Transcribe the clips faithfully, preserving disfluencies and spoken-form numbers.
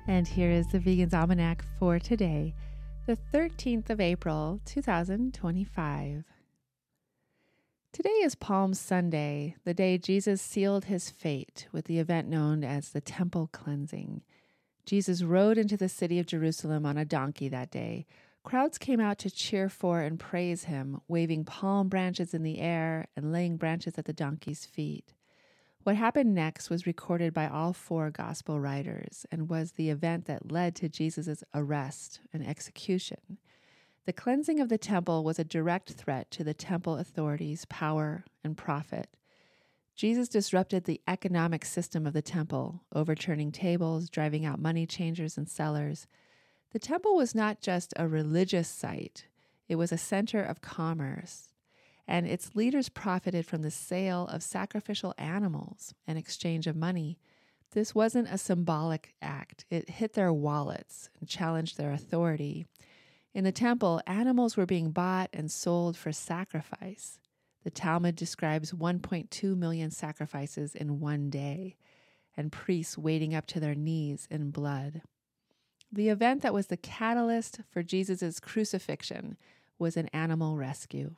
And here is the Vegan's Almanac for today, the thirteenth of April, two thousand twenty-five. Today is Palm Sunday, the day Jesus sealed his fate with the event known as the Temple Cleansing. Jesus rode into the city of Jerusalem on a donkey that day. Crowds came out to cheer for and praise him, waving palm branches in the air and laying branches at the donkey's feet. What happened next was recorded by all four gospel writers and was the event that led to Jesus' arrest and execution. The cleansing of the temple was a direct threat to the temple authorities' power and profit. Jesus disrupted the economic system of the temple, overturning tables, driving out money changers and sellers. The temple was not just a religious site, it was a center of commerce. And its leaders profited from the sale of sacrificial animals and exchange of money. This wasn't a symbolic act. It hit their wallets and challenged their authority. In the temple, animals were being bought and sold for sacrifice. The Talmud describes one point two million sacrifices in one day, and priests wading up to their knees in blood. The event that was the catalyst for Jesus' crucifixion was an animal rescue.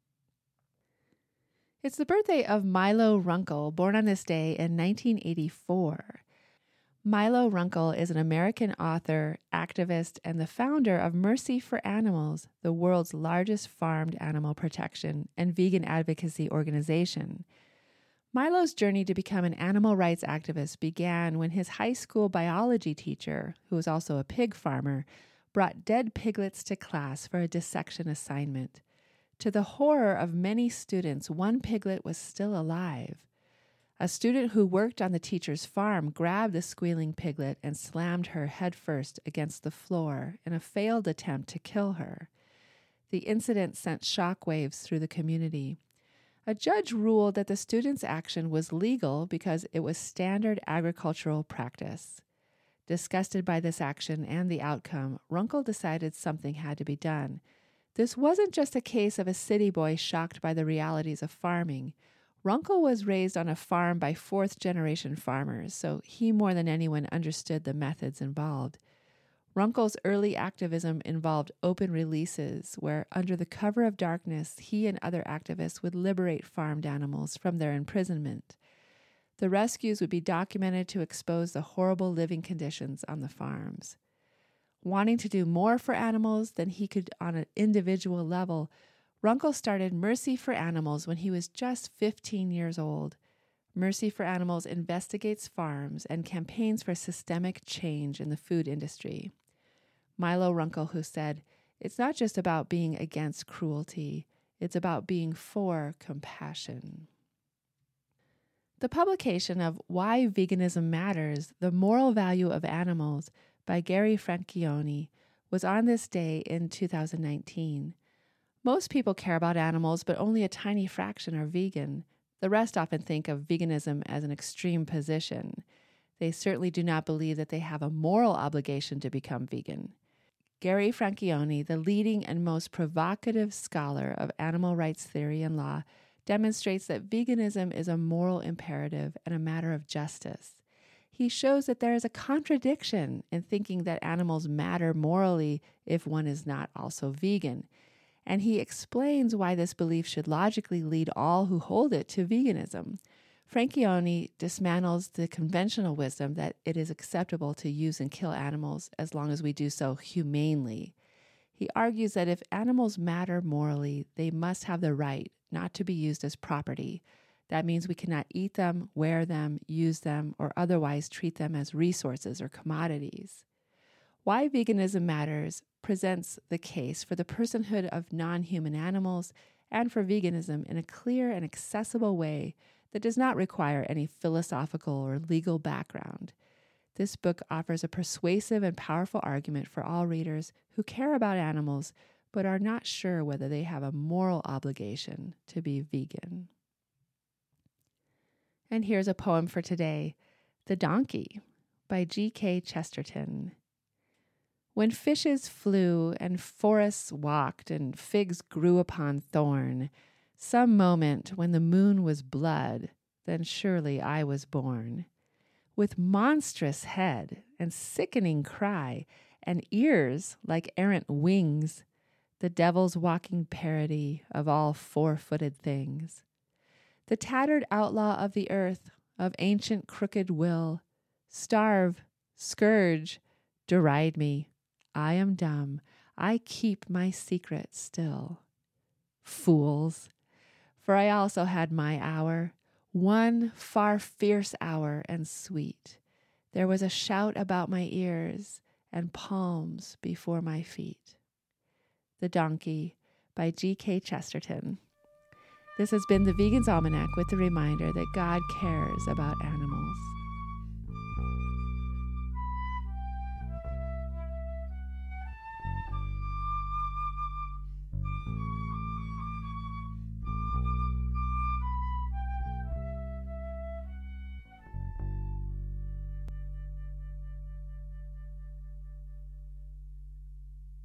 It's the birthday of Milo Runkle, born on this day in nineteen eighty-four. Milo Runkle is an American author, activist, and the founder of Mercy for Animals, the world's largest farmed animal protection and vegan advocacy organization. Milo's journey to become an animal rights activist began when his high school biology teacher, who was also a pig farmer, brought dead piglets to class for a dissection assignment. To the horror of many students, one piglet was still alive. A student who worked on the teacher's farm grabbed the squealing piglet and slammed her headfirst against the floor in a failed attempt to kill her. The incident sent shockwaves through the community. A judge ruled that the student's action was legal because it was standard agricultural practice. Disgusted by this action and the outcome, Runkle decided something had to be done. This wasn't just a case of a city boy shocked by the realities of farming. Runkle was raised on a farm by fourth-generation farmers, so he more than anyone understood the methods involved. Runkle's early activism involved open releases where, under the cover of darkness, he and other activists would liberate farmed animals from their imprisonment. The rescues would be documented to expose the horrible living conditions on the farms. Wanting to do more for animals than he could on an individual level, Runkle started Mercy for Animals when he was just fifteen years old. Mercy for Animals investigates farms and campaigns for systemic change in the food industry. Milo Runkle, who said, "It's not just about being against cruelty, it's about being for compassion." The publication of Why Veganism Matters, The Moral Value of Animals by Gary Francione was on this day in two thousand nineteen. Most people care about animals, but only a tiny fraction are vegan. The rest often think of veganism as an extreme position. They certainly do not believe that they have a moral obligation to become vegan. Gary Francione, the leading and most provocative scholar of animal rights theory and law, demonstrates that veganism is a moral imperative and a matter of justice. He shows that there is a contradiction in thinking that animals matter morally if one is not also vegan. And he explains why this belief should logically lead all who hold it to veganism. Francione dismantles the conventional wisdom that it is acceptable to use and kill animals as long as we do so humanely. He argues that if animals matter morally, they must have the right not to be used as property. That means we cannot eat them, wear them, use them, or otherwise treat them as resources or commodities. Why Veganism Matters presents the case for the personhood of non-human animals and for veganism in a clear and accessible way that does not require any philosophical or legal background. This book offers a persuasive and powerful argument for all readers who care about animals but are not sure whether they have a moral obligation to be vegan. And here's a poem for today, The Donkey by G K Chesterton. When fishes flew and forests walked and figs grew upon thorn, some moment when the moon was blood, then surely I was born. with monstrous head and sickening cry and ears like errant wings, the devil's walking parody of all four-footed things. The tattered outlaw of the earth, of ancient crooked will, starve, scourge, deride me. I am dumb. I keep my secret still. Fools! For I also had my hour, one far fierce hour and sweet. There was a shout about my ears and palms before my feet. The Donkey by G K Chesterton. This has been the Vegan's Almanac with the reminder that God cares about animals.